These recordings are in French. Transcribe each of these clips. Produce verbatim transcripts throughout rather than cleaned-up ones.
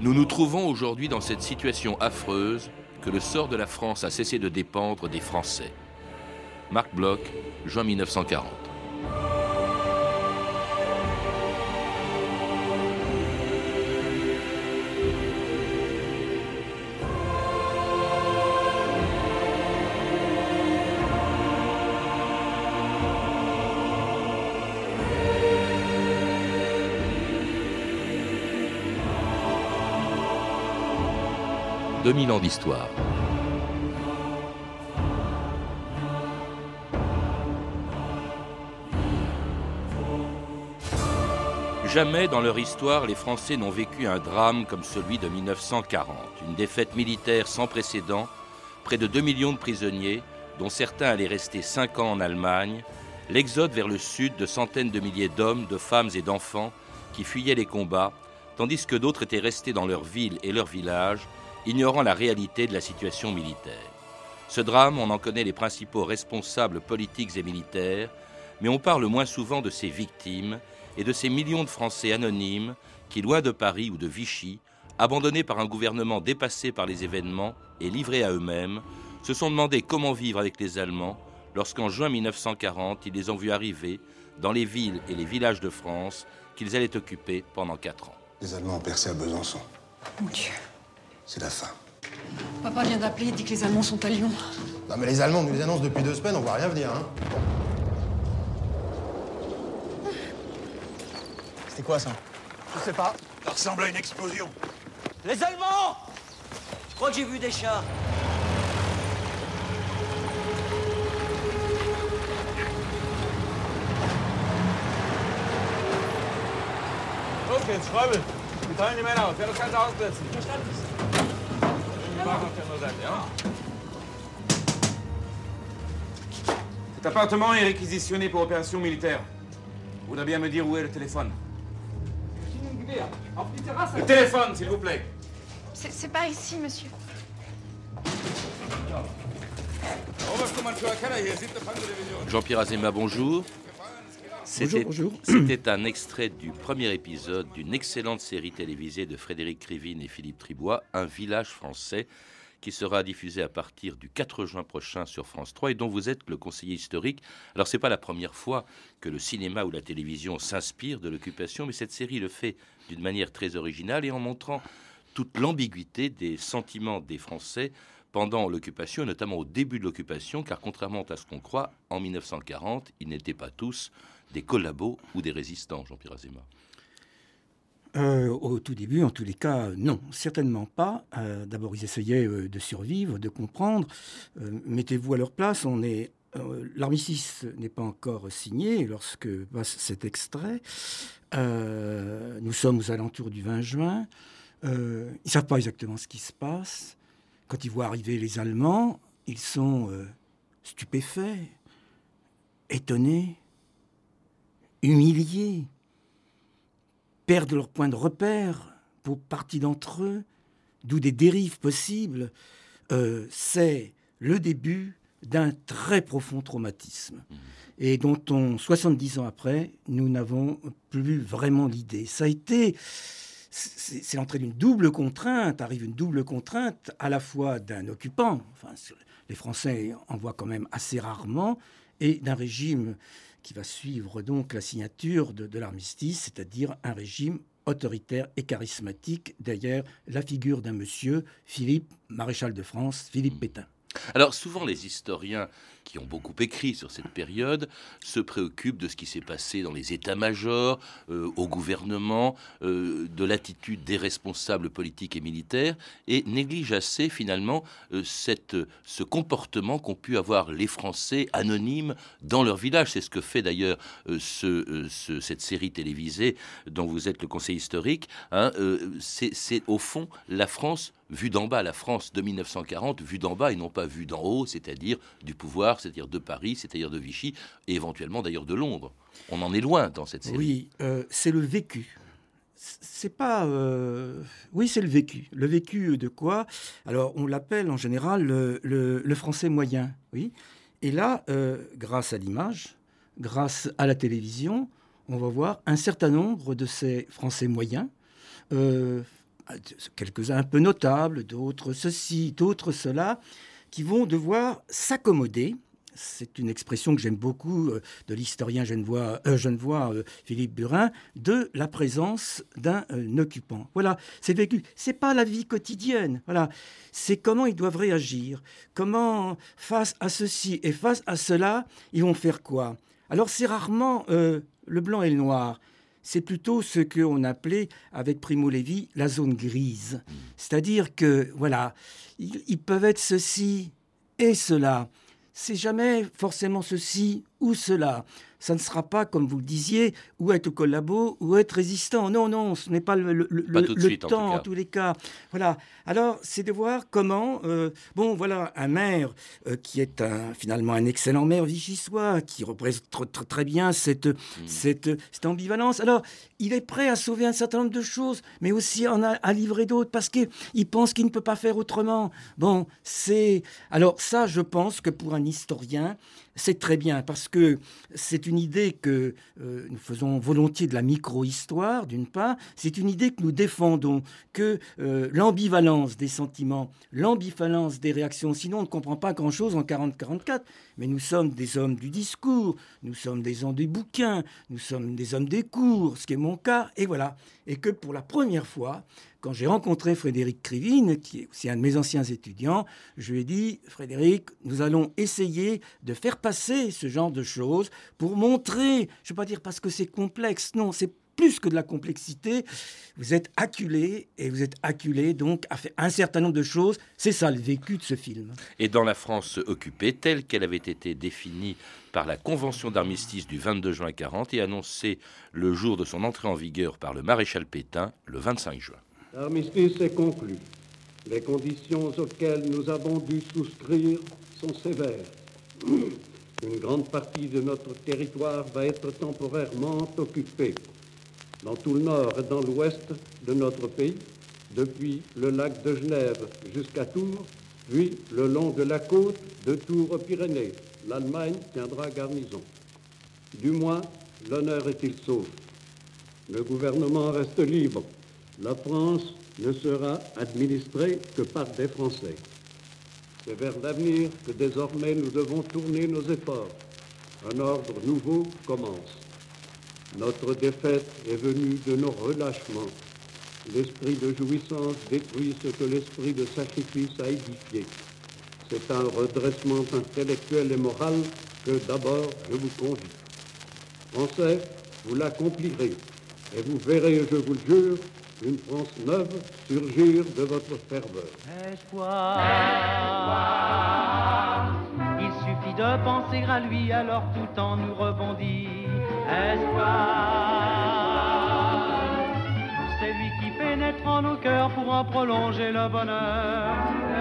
Nous nous trouvons aujourd'hui dans cette situation affreuse que le sort de la France a cessé de dépendre des Français. Marc Bloch, juin mille neuf cent quarante. deux mille ans d'histoire. Jamais dans leur histoire, les Français n'ont vécu un drame comme celui de mille neuf cent quarante. Une défaite militaire sans précédent, près de deux millions de prisonniers, dont certains allaient rester cinq ans en Allemagne, l'exode vers le sud de centaines de milliers d'hommes, de femmes et d'enfants qui fuyaient les combats, tandis que d'autres étaient restés dans leurs villes et leurs villages, ignorant la réalité de la situation militaire. Ce drame, on en connaît les principaux responsables politiques et militaires, mais on parle moins souvent de ses victimes et de ces millions de Français anonymes qui, loin de Paris ou de Vichy, abandonnés par un gouvernement dépassé par les événements et livrés à eux-mêmes, se sont demandé comment vivre avec les Allemands lorsqu'en juin mille neuf cent quarante, ils les ont vus arriver dans les villes et les villages de France qu'ils allaient occuper pendant quatre ans. Les Allemands ont percé à Besançon. Mon Dieu. C'est la fin. Papa vient d'appeler, il dit que les Allemands sont à Lyon. Non mais les Allemands nous les annoncent depuis deux semaines, on voit rien venir, hein. C'était quoi ça? Je sais pas. Ça ressemble à une explosion. Les Allemands! Je crois que j'ai vu des chars. Los geht's, Schreibel. Wir teilen die Männer aus. Wer das Ganze aussetzen? Verstanden. Wir machen auf der anderen Seite, ja? Cet appartement est réquisitionné pour opération militaire. Vous voudrez bien me dire où est le téléphone? Le téléphone, s'il vous plaît. C'est, c'est par ici, monsieur. Jean-Pierre Azéma, bonjour. C'était, bonjour, bonjour. C'était un extrait du premier épisode d'une excellente série télévisée de Frédéric Krivine et Philippe Tribois, Un village français, qui sera diffusé à partir du quatre juin prochain sur France trois et dont vous êtes le conseiller historique. Alors, ce n'est pas la première fois que le cinéma ou la télévision s'inspirent de l'occupation, mais cette série le fait d'une manière très originale et en montrant toute l'ambiguïté des sentiments des Français pendant l'occupation, et notamment au début de l'occupation, car contrairement à ce qu'on croit, en mille neuf cent quarante, ils n'étaient pas tous des collabos ou des résistants, Jean-Pierre Azéma. Euh, au tout début, en tous les cas, non, certainement pas. Euh, d'abord, ils essayaient euh, de survivre, de comprendre. Euh, mettez-vous à leur place. On est, euh, l'armistice n'est pas encore signé lorsque passe cet extrait. Euh, nous sommes aux alentours du vingt juin. Euh, ils ne savent pas exactement ce qui se passe. Quand ils voient arriver les Allemands, ils sont euh, stupéfaits, étonnés, humiliés, perdent leur point de repère pour partie d'entre eux, d'où des dérives possibles. Euh, c'est le début d'un très profond traumatisme et dont on, soixante-dix ans après, nous n'avons plus vraiment l'idée. Ça a été... C'est, c'est l'entrée d'une double contrainte, arrive une double contrainte à la fois d'un occupant, enfin, les Français en voient quand même assez rarement, et d'un régime qui va suivre donc la signature de, de l'armistice, c'est-à-dire un régime autoritaire et charismatique, derrière la figure d'un monsieur, Philippe, maréchal de France, Philippe Pétain. Alors souvent les historiens qui ont beaucoup écrit sur cette période se préoccupent de ce qui s'est passé dans les états-majors, euh, au gouvernement, euh, de l'attitude des responsables politiques et militaires, et négligent assez finalement euh, cette, ce comportement qu'ont pu avoir les Français anonymes dans leur village. C'est ce que fait d'ailleurs euh, ce, euh, ce, cette série télévisée dont vous êtes le conseiller historique. Hein, euh, c'est, c'est au fond la France vue d'en bas, la France de mille neuf cent quarante vue d'en bas et non pas vue d'en haut, c'est-à-dire du pouvoir, c'est-à-dire de Paris, c'est-à-dire de Vichy, et éventuellement d'ailleurs de Londres. On en est loin dans cette série. Oui, euh, c'est le vécu. C'est pas... Euh... Oui, c'est le vécu. Le vécu de quoi? Alors, on l'appelle en général le, le, le français moyen, oui. Et là, euh, grâce à l'image, grâce à la télévision, on va voir un certain nombre de ces français moyens, euh, quelques-uns un peu notables, d'autres ceci, d'autres cela, qui vont devoir s'accommoder. C'est une expression que j'aime beaucoup euh, de l'historien genevois, euh, genevois euh, Philippe Burin, de la présence d'un euh, occupant. Voilà, c'est vécu. C'est pas la vie quotidienne. Voilà, c'est comment ils doivent réagir. Comment, face à ceci et face à cela, ils vont faire quoi? Alors, c'est rarement euh, le blanc et le noir. C'est plutôt ce qu'on appelait, avec Primo Levi, la zone grise. C'est-à-dire que, voilà, ils, ils peuvent être ceci et cela. C'est jamais forcément ceci ou cela. Ça ne sera pas, comme vous le disiez, ou être collabo ou être résistant. Non, non, ce n'est pas le, le, pas le, tout de le suite, temps, en, en tous les cas. Voilà. Alors, c'est de voir comment... Euh, bon, voilà, un maire euh, qui est un, finalement un excellent maire vichysois, qui représente tr- tr- très bien cette, mmh. cette, cette ambivalence. Alors, il est prêt à sauver un certain nombre de choses, mais aussi en a, à livrer d'autres, parce qu'il pense qu'il ne peut pas faire autrement. Bon, c'est... Alors, ça, je pense que pour un historien, c'est très bien, parce que c'est une idée que euh, nous faisons volontiers de la micro-histoire, d'une part. C'est une idée que nous défendons, que euh, l'ambivalence des sentiments, l'ambivalence des réactions, sinon on ne comprend pas grand-chose en quarante quarante-quatre. Mais nous sommes des hommes du discours, nous sommes des hommes des bouquins, nous sommes des hommes des cours, ce qui est mon cas, et voilà. Et que pour la première fois, quand j'ai rencontré Frédéric Krivine, qui est aussi un de mes anciens étudiants, je lui ai dit, Frédéric, nous allons essayer de faire passer ce genre de choses pour montrer, je ne vais pas dire parce que c'est complexe, non, c'est plus que de la complexité. Vous êtes acculé, et vous êtes acculé donc à faire un certain nombre de choses. C'est ça le vécu de ce film. Et dans la France occupée, telle qu'elle avait été définie par la Convention d'armistice du vingt-deux juin quarante et annoncée le jour de son entrée en vigueur par le maréchal Pétain, le vingt-cinq juin. L'armistice est conclu. Les conditions auxquelles nous avons dû souscrire sont sévères. Une grande partie de notre territoire va être temporairement occupée. Dans tout le nord et dans l'ouest de notre pays, depuis le lac de Genève jusqu'à Tours, puis le long de la côte de Tours aux Pyrénées, l'Allemagne tiendra garnison. Du moins, l'honneur est-il sauf. Le gouvernement reste libre. La France ne sera administrée que par des Français. C'est vers l'avenir que désormais nous devons tourner nos efforts. Un ordre nouveau commence. Notre défaite est venue de nos relâchements. L'esprit de jouissance détruit ce que l'esprit de sacrifice a édifié. C'est un redressement intellectuel et moral que d'abord je vous convie. Français, vous l'accomplirez et vous verrez, je vous le jure, une France neuve surgir de votre ferveur. Espoir, Espoir, il suffit de penser à lui, alors tout en nous rebondit. Espoir, c'est lui qui pénètre en nos cœurs pour en prolonger le bonheur.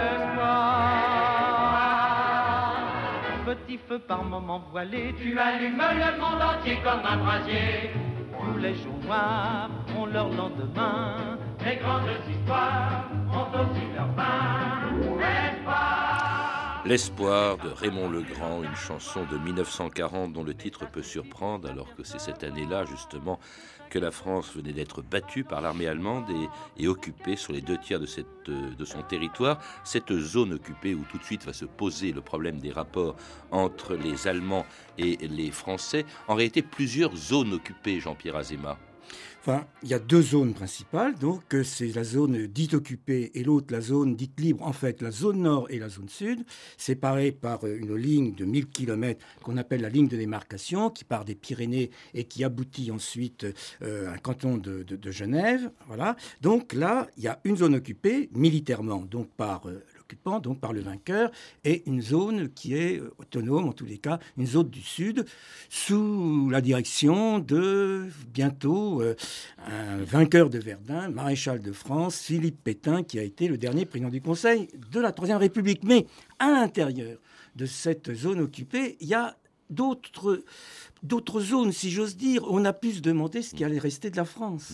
Espoir, petit feu par moments voilé, tu allumes le monde entier comme un brasier. Tous les jours noirs ont leur lendemain. Les grandes histoires ont aussi leur fin. Espoir. L'espoir de Raymond Legrand, une chanson de mille neuf cent quarante dont le titre peut surprendre alors que c'est cette année-là justement que la France venait d'être battue par l'armée allemande et, et occupée sur les deux tiers de, cette, de son territoire. Cette zone occupée où tout de suite va se poser le problème des rapports entre les Allemands et les Français. En réalité, plusieurs zones occupées, Jean-Pierre Azéma. Enfin, il y a deux zones principales, donc c'est la zone dite occupée et l'autre la zone dite libre. En fait, la zone nord et la zone sud, séparées par une ligne de mille kilomètres qu'on appelle la ligne de démarcation, qui part des Pyrénées et qui aboutit ensuite euh, à un canton de, de, de Genève. Voilà. Donc là, il y a une zone occupée militairement, donc par euh, l'occupant, donc par le vainqueur, et une zone qui est euh, autonome, en tous les cas, une zone du sud, sous la direction de bientôt euh, un vainqueur de Verdun, maréchal de France, Philippe Pétain, qui a été le dernier président du Conseil de la Troisième République. Mais à l'intérieur de cette zone occupée, il y a d'autres, d'autres zones, si j'ose dire. On a pu se demander ce qui allait rester de la France. Mmh.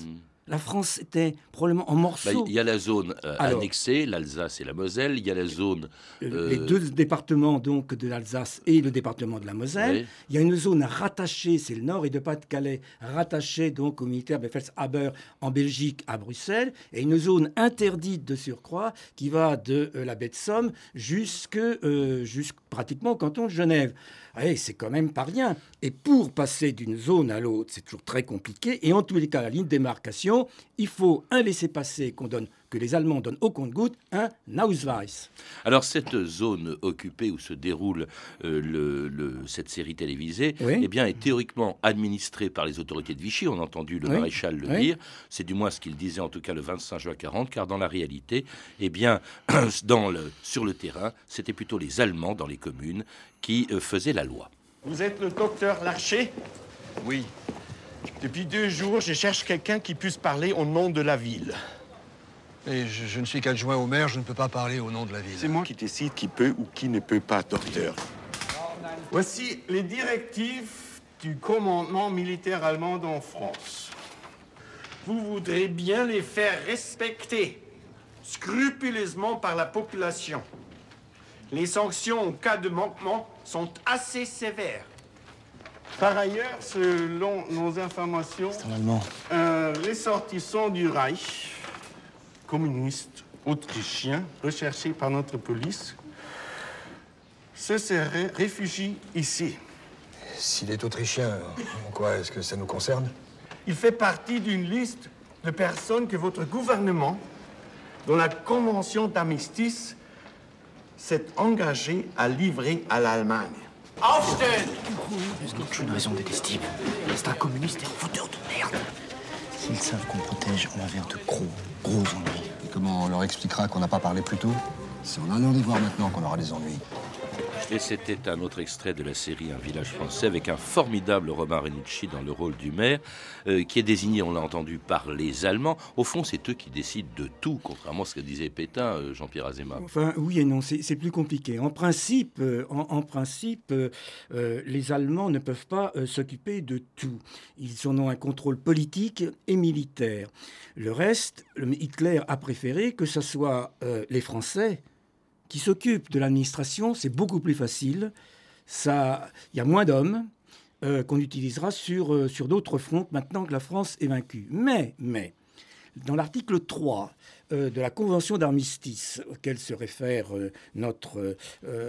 La France était probablement en morceaux. Il bah, y a la zone euh, Alors, annexée, l'Alsace et la Moselle. Il y a la zone... Euh, les deux départements donc, de l'Alsace et le département de la Moselle. Oui. Il y a une zone rattachée, c'est le nord et de Pas-de-Calais, rattachée donc au militaire Befehlshaber en Belgique, à Bruxelles. Et une zone interdite de surcroît qui va de euh, la baie de Somme jusque, euh, jusque pratiquement au canton de Genève. Ouais, c'est quand même pas rien. Et pour passer d'une zone à l'autre, c'est toujours très compliqué. Et en tous les cas, la ligne de démarcation, il faut un laissez-passer qu'on donne, que les Allemands donnent au compte-gouttes, un Ausweis. Alors cette zone occupée où se déroule euh, le, le, cette série télévisée, oui. eh bien, est théoriquement administrée par les autorités de Vichy. On a entendu le oui. maréchal le oui. dire. C'est du moins ce qu'il disait en tout cas le vingt-cinq juin quarante, car dans la réalité, eh bien, dans le, sur le terrain, c'était plutôt les Allemands dans les communes qui euh, faisaient la loi. Vous êtes le docteur Larcher? Oui. Depuis deux jours, je cherche quelqu'un qui puisse parler au nom de la ville. Et je, je ne suis qu'adjoint au maire, je ne peux pas parler au nom de la ville. C'est moi qui décide qui peut ou qui ne peut pas, docteur. Voici les directives du commandement militaire allemand en France. Vous voudrez bien les faire respecter scrupuleusement par la population. Les sanctions en cas de manquement sont assez sévères. Par ailleurs, selon nos informations, c'est un Allemand. Un ressortissant du Reich, communiste autrichien, recherché par notre police, se serait réfugié ici. S'il est autrichien, en quoi est-ce que ça nous concerne? Il fait partie d'une liste de personnes que votre gouvernement, dont la convention d'armistice, s'est engagé à livrer à l'Allemagne. Aufstehen! Ils n'ont aucune raison d'être estimes. C'est un communiste et un fouteur de merde. S'ils savent qu'on protège, on va vers de gros, gros ennuis. Et comment on leur expliquera qu'on n'a pas parlé plus tôt? C'est en allant les voir maintenant qu'on aura des ennuis. Et c'était un autre extrait de la série Un village français avec un formidable Romain Renucci dans le rôle du maire, euh, qui est désigné, on l'a entendu, par les Allemands. Au fond, c'est eux qui décident de tout, contrairement à ce que disait Pétain, euh, Jean-Pierre Azéma. Enfin, oui et non, c'est, c'est plus compliqué. En principe, euh, en, en principe euh, euh, les Allemands ne peuvent pas euh, s'occuper de tout. Ils en ont un contrôle politique et militaire. Le reste, le, Hitler a préféré que ce soit euh, les Français qui s'occupent de l'administration. C'est beaucoup plus facile. Ça, il y a moins d'hommes euh, qu'on utilisera sur, euh, sur d'autres fronts maintenant que la France est vaincue. Mais, mais dans l'article trois euh, de la Convention d'armistice auquel se réfère euh, notre,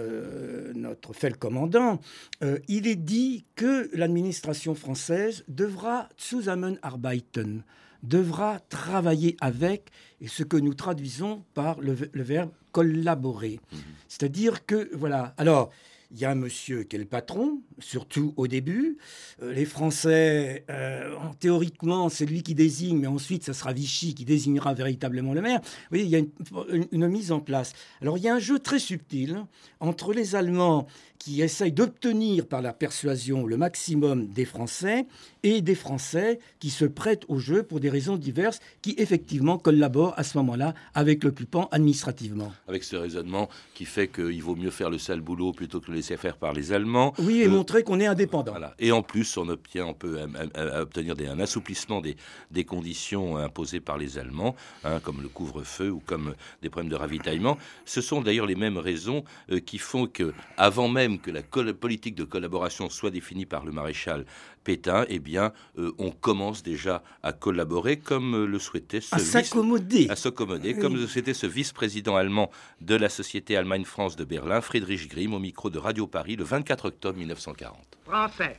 euh, notre Feldkommandant, euh, il est dit que l'administration française devra zusammenarbeiten, devra travailler avec, et ce que nous traduisons par le, le verbe collaborer. Mmh. C'est-à-dire que, voilà, alors, il y a un monsieur qui est le patron, surtout au début. Euh, les Français, euh, théoriquement, c'est lui qui désigne, mais ensuite, ça sera Vichy qui désignera véritablement le maire. Vous voyez, il y a une, une, une mise en place. Alors, il y a un jeu très subtil entre les Allemands qui essayent d'obtenir par la persuasion le maximum des Français et des Français qui se prêtent au jeu pour des raisons diverses, qui effectivement collaborent à ce moment-là avec l'occupant administrativement. Avec ce raisonnement qui fait qu'il vaut mieux faire le sale boulot plutôt que le laisser faire par les Allemands. Oui, et euh, montrer qu'on est indépendant. Voilà. Et en plus, on obtient, on peut à, à, à obtenir des, un assouplissement des, des conditions imposées par les Allemands, hein, comme le couvre-feu ou comme des problèmes de ravitaillement. Ce sont d'ailleurs les mêmes raisons euh, qui font que, avant même que la col- politique de collaboration soit définie par le maréchal Pétain, eh bien, euh, on commence déjà à collaborer comme euh, le souhaitait ce à vice, s'accommoder, à s'accommoder, oui. comme c'était ce vice-président allemand de la société Allemagne-France de Berlin, Friedrich Grimm, au micro de Radio Paris, le vingt-quatre octobre mille neuf cent quarante. Français,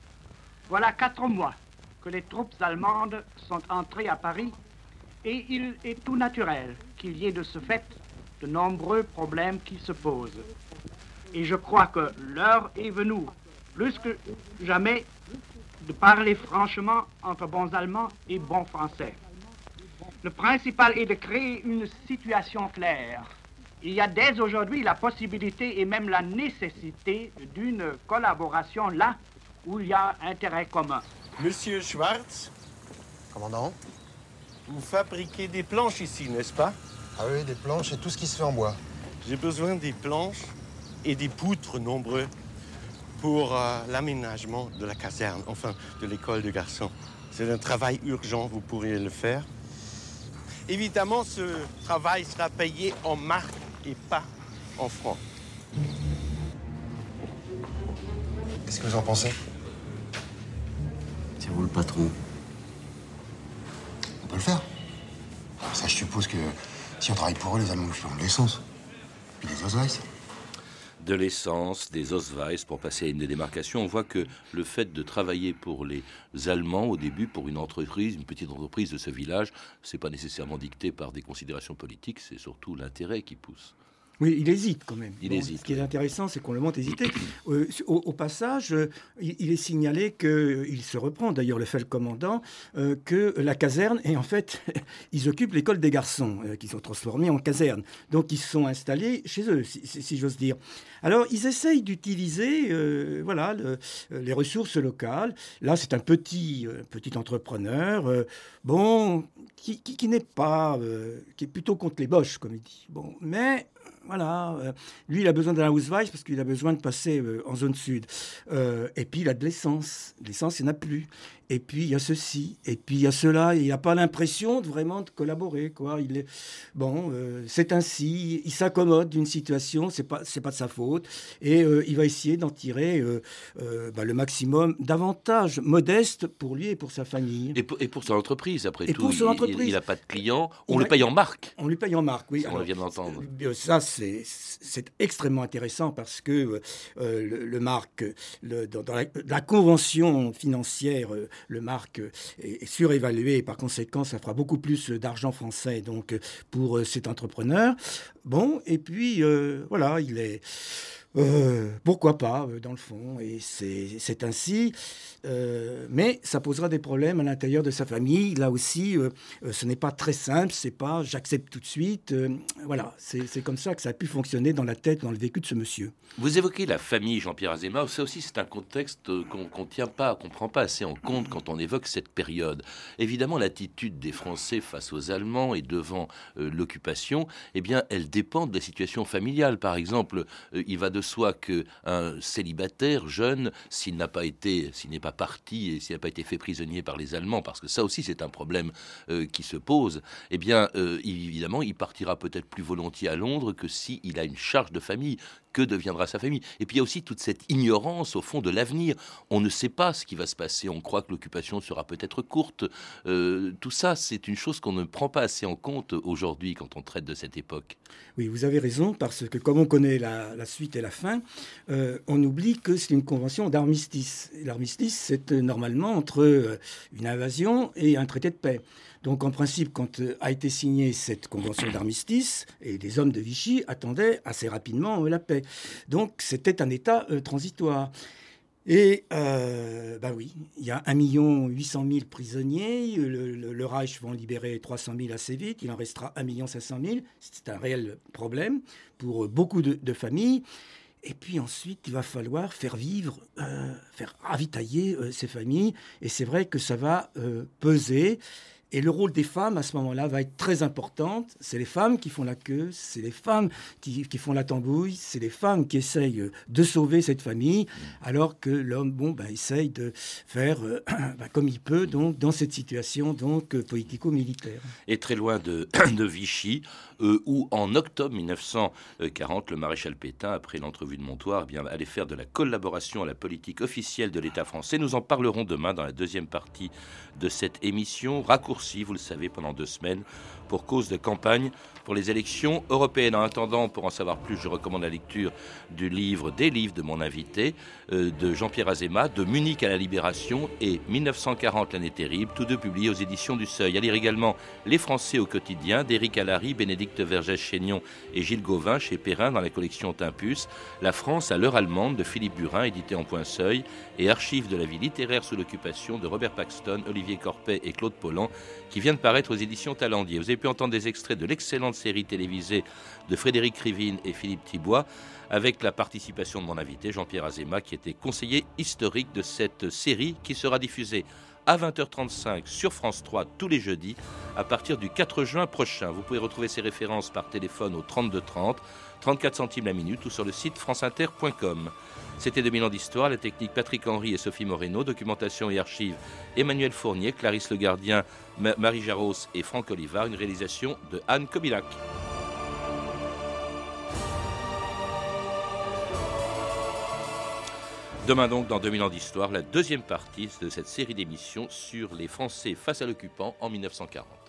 voilà quatre mois que les troupes allemandes sont entrées à Paris et il est tout naturel qu'il y ait de ce fait de nombreux problèmes qui se posent. Et je crois que l'heure est venue, plus que jamais, de parler franchement entre bons Allemands et bons Français. Le principal est de créer une situation claire. Il y a dès aujourd'hui la possibilité et même la nécessité d'une collaboration là où il y a intérêt commun. Monsieur Schwartz, Commandant, vous fabriquez des planches ici, n'est-ce pas? Ah oui, des planches et tout ce qui se fait en bois. J'ai besoin des planches et des poutres nombreux. pour euh, l'aménagement de la caserne, enfin de l'école de garçons. C'est un travail urgent, vous pourriez le faire. Évidemment, ce travail sera payé en marques et pas en francs. Qu'est-ce que vous en pensez? C'est vous le patron. On peut le faire. Ça, je suppose que si on travaille pour eux, les Allemands nous font de l'essence. Puis des Ausweis. De l'essence, des Ausweis pour passer à une démarcation. On voit que le fait de travailler pour les Allemands au début, pour une entreprise, une petite entreprise de ce village, c'est pas nécessairement dicté par des considérations politiques, c'est surtout l'intérêt qui pousse. Oui, il hésite quand même. Il bon, hésite. Ce qui est intéressant, c'est qu'on le montre hésiter. Euh, au, au passage, euh, il, il est signalé qu'il se reprend, d'ailleurs le fait le commandant, euh, que la caserne, et en fait, ils occupent l'école des garçons, euh, qu'ils ont transformée en caserne. Donc ils se sont installés chez eux, si, si, si j'ose dire. Alors ils essayent d'utiliser euh, voilà, le, les ressources locales. Là, c'est un petit, euh, petit entrepreneur, euh, bon, qui, qui, qui n'est pas, euh, qui est plutôt contre les Boches, comme il dit. Bon, mais... Voilà, euh, lui, il a besoin d'un Ausweis parce qu'il a besoin de passer euh, en zone sud. Euh, et puis, il a de l'essence. L'essence, il n'y en a plus. Et puis, il y a ceci. Et puis, il y a cela. Et il n'a pas l'impression de vraiment de collaborer, quoi. Il est... Bon, euh, c'est ainsi. Il s'accommode d'une situation. Ce n'est pas, c'est pas de sa faute. Et euh, il va essayer d'en tirer euh, euh, bah, le maximum d'avantages modestes pour lui et pour sa famille. Et pour, et pour son entreprise, après et tout. Pour son il, entreprise. Il n'a pas de clients. On il le a... paye en marque. On lui paye en marque, oui. Ça, on vient d'entendre. Ça, c'est, c'est extrêmement intéressant parce que euh, le, le marque, le, dans, dans la, la convention financière, euh, le marque est, est surévalué et par conséquent, ça fera beaucoup plus d'argent français donc, pour euh, cet entrepreneur. Bon, et puis, euh, voilà, il est... Euh, pourquoi pas, euh, dans le fond, et c'est, c'est ainsi. Euh, mais ça posera des problèmes à l'intérieur de sa famille. Là aussi, euh, euh, ce n'est pas très simple. C'est pas j'accepte tout de suite. Euh, voilà, c'est, c'est comme ça que ça a pu fonctionner dans la tête, dans le vécu de ce monsieur. Vous évoquez la famille, Jean-Pierre Azéma. Ça aussi, c'est un contexte qu'on ne tient pas, qu'on prend pas assez en compte quand on évoque cette période. Évidemment, l'attitude des Français face aux Allemands et devant euh, l'occupation, eh bien, elle dépend de la situation familiale. Par exemple, euh, il va de soi qu'un célibataire jeune, s'il n'a pas été, s'il n'est pas parti et s'il n'a pas été fait prisonnier par les Allemands, parce que ça aussi c'est un problème euh, qui se pose, eh bien euh, évidemment il partira peut-être plus volontiers à Londres que s'il a une charge de famille. Que deviendra sa famille? Et puis il y a aussi toute cette ignorance au fond de l'avenir. On ne sait pas ce qui va se passer. On croit que l'occupation sera peut-être courte. Euh, tout ça, c'est une chose qu'on ne prend pas assez en compte aujourd'hui quand on traite de cette époque. Oui, vous avez raison, parce que comme on connaît la, la suite et la fin, euh, on oublie que c'est une convention d'armistice. Et l'armistice, c'est euh, normalement entre euh, une invasion et un traité de paix. Donc, en principe, quand euh, a été signée cette convention d'armistice, et les hommes de Vichy attendaient assez rapidement euh, la paix. Donc, c'était un État euh, transitoire. Et, euh, bah oui, il y a un million huit cent mille prisonniers. Le, le, le Reich va en libérer trois cent mille assez vite. Il en restera un million cinq cent mille. C'est un réel problème pour euh, beaucoup de, de familles. Et puis ensuite, il va falloir faire vivre, euh, faire ravitailler euh, ces familles. Et c'est vrai que ça va euh, peser. Et le rôle des femmes, à ce moment-là, va être très important. C'est les femmes qui font la queue, c'est les femmes qui, qui font la tambouille, c'est les femmes qui essayent de sauver cette famille, alors que l'homme, bon, ben, essaye de faire euh, ben, comme il peut, donc, dans cette situation donc, politico-militaire. Et très loin de, de Vichy, euh, où en octobre mille neuf cent quarante, le maréchal Pétain, après l'entrevue de Montoire, eh bien, allait faire de la collaboration à la politique officielle de l'État français. Nous en parlerons demain dans la deuxième partie de cette émission, raccourcie, vous le savez, pendant deux semaines, pour cause de campagne pour les élections européennes. En attendant, pour en savoir plus, je recommande la lecture du livre, des livres de mon invité, euh, de Jean-Pierre Azéma, de Munich à la Libération et mille neuf cent quarante, l'année terrible, tous deux publiés aux éditions du Seuil. À lire également Les Français au quotidien, d'Éric Allary, Bénédicte Vergès-Chénion et Gilles Gauvin, chez Perrin, dans la collection Timpus, La France à l'heure allemande, de Philippe Burin, édité en Point Seuil, et Archives de la vie littéraire sous l'occupation, de Robert Paxton, Olivier Corpet et Claude Pollan, qui vient de paraître aux éditions Talendier. Vous avez pu entendre des extraits de l'excellente série télévisée de Frédéric Krivine et Philippe Thibois, avec la participation de mon invité Jean-Pierre Azéma, qui était conseiller historique de cette série, qui sera diffusée à vingt heures trente-cinq sur France trois tous les jeudis à partir du quatre juin prochain. Vous pouvez retrouver ces références par téléphone au trente-deux trente, trente-quatre centimes la minute ou sur le site franceinter point com. C'était deux mille ans d'histoire, la technique Patrick Henry et Sophie Moreno, documentation et archives Emmanuel Fournier, Clarisse Le Gardien, Ma- Marie Jaros et Franck Olivard, une réalisation de Anne Kobilac. Demain donc, dans deux mille ans d'histoire, la deuxième partie de cette série d'émissions sur les Français face à l'occupant en mille neuf cent quarante.